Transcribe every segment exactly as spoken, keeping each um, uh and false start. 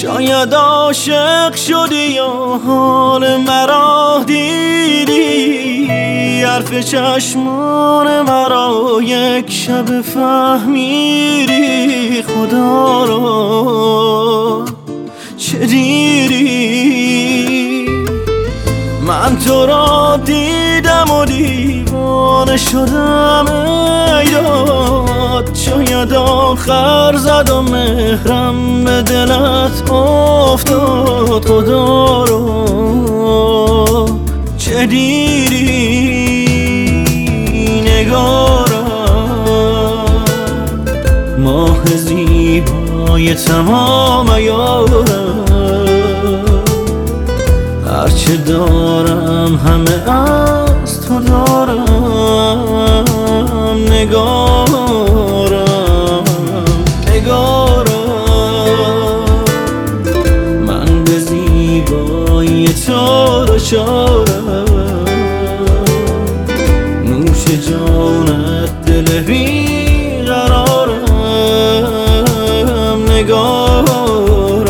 شاید عاشق شدی یا حال مرا دیدی، حرف چشمان مرا یک شب فهمیدی. خدا را چه دیدی؟ من تو را دیدم و دیوانه شدم ای داد. شاید آخر زد و مهرم به دلت افتاد. خدا را چه دیدی؟ نگارم ماه زیبای تمام عیارم، هرچه دارم همه از تو دارم. نگارم نگارم من به زیبایی تو دچارم، نوش جانت دل بیقرارم. نگارم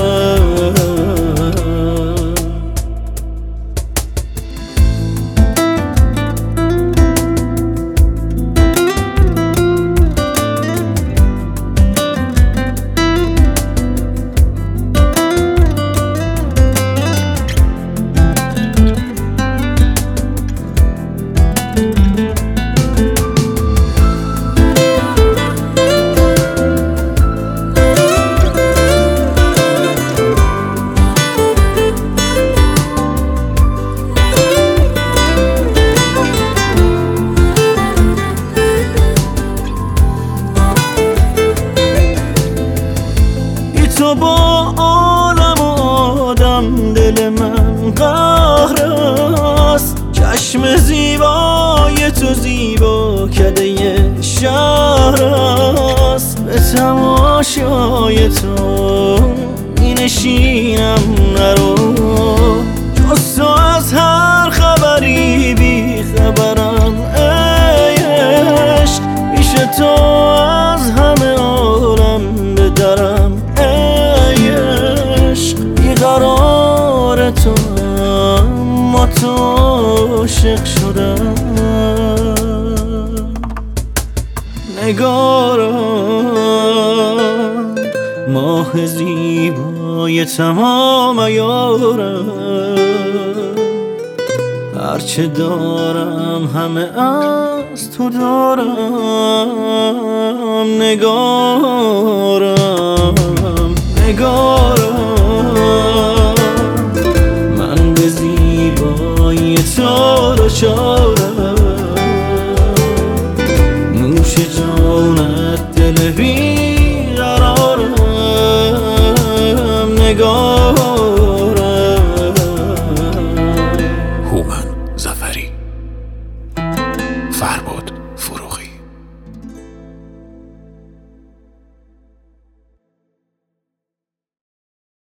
تو با عالم و آدم دل من قهر است. چشم زیبای تو زیبا کده شهر است. به تماشای تو می نشینم نرو، جز تو از هر خبری بی خبرم ای عشق. پیش تو از همه عالم به درم قرار تو، اما تو عاشق شدم. نگارم ماه زیبای تمام عیارم، هرچه دارم همه از تو دارم. نگارم نگارم